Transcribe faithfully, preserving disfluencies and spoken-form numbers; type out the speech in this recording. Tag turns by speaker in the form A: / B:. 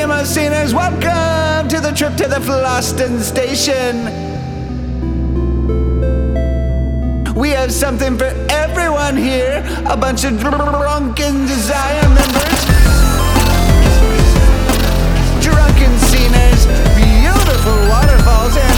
A: cinema sceners, welcome to the trip to the Floston Station. We have something for everyone here. A bunch of drunken Desire members, drunken sceners, beautiful waterfalls,